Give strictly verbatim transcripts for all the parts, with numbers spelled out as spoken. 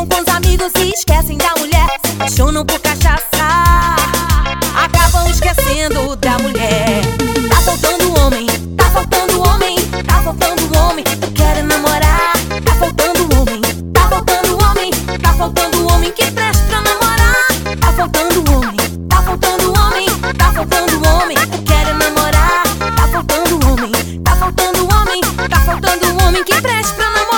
Ficam com os amigos e esquecem da mulher. Se apaixonam por cachaça, acabam esquecendo da mulher. Tá faltando homem, tá faltando homem, tá faltando homem. Eu quero namorar. Tá faltando homem, tá faltando homem, tá faltando homem que preste pra namorar. Tá faltando homem, tá faltando homem, tá faltando homem. Eu quero namorar. Tá faltando homem, tá faltando homem, tá faltando homem que preste pra namorar.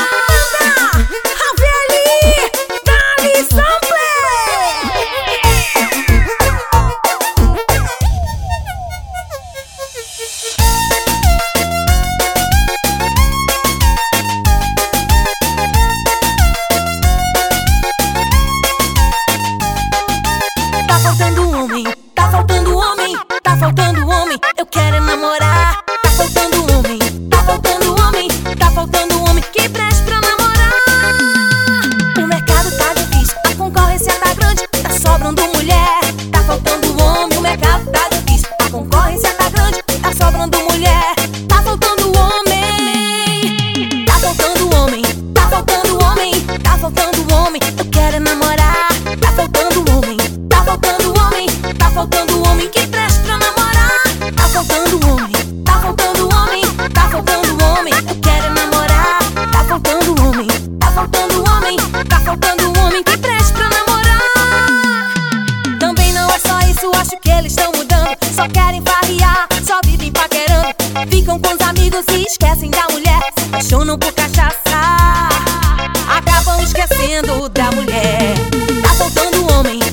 Tá faltando homem, tá faltando homem, tá faltando homem. Eu quero namorar. Tá faltando homem, tá faltando homem, tá faltando homem que preste pra namorar. O mercado tá difícil, a concorrência tá grande, tá sobrando mulher. Tá faltando homem, o mercado tá difícil, a concorrência tá grande, tá sobrando mulher. Tá faltando homem, tá faltando homem, tá faltando homem, tá faltando homem. Eu quero namorar. Tá faltando homem, tá faltando homem, tá faltando homem que preste pra namorar. Tá faltando homem, tá faltando homem, tá faltando homem. Eu quero namorar. Tá faltando homem, tá faltando homem, tá faltando homem que preste pra namorar. Também não é só isso, acho que eles estão mudando. Só querem farrear, só vivem paquerando. Ficam com os amigos e esquecem da mulher. Se apaixonam por cachaça, acabam esquecendo da mulher. Tá faltando homem,